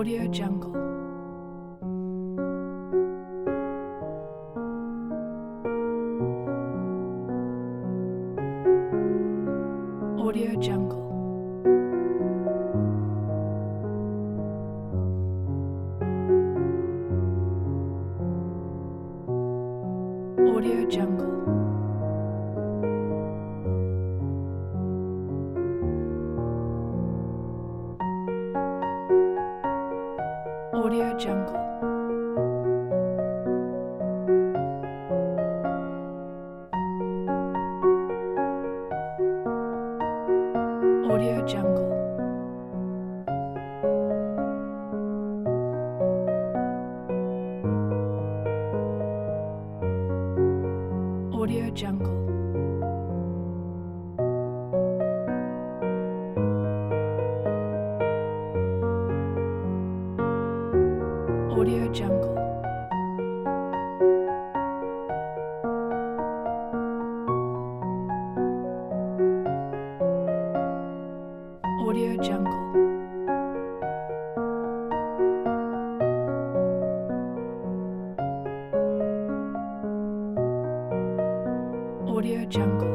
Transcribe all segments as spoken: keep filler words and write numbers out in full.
Audio Jungle. Audio Jungle. Audio Jungle. Audio Jungle. Audio Jungle. Audio Jungle. Audio Jungle. Audio Jungle. Audio Jungle.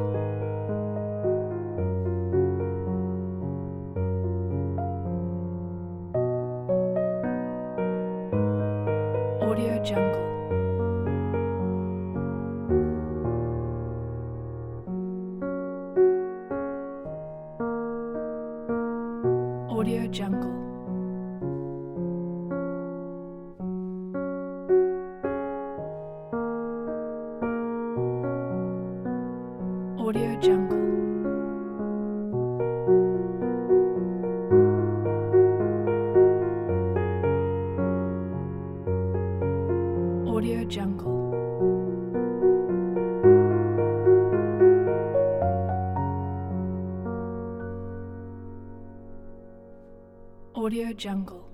Audio Jungle. Audio Jungle. Audio Jungle. Audio Jungle. Audio Jungle.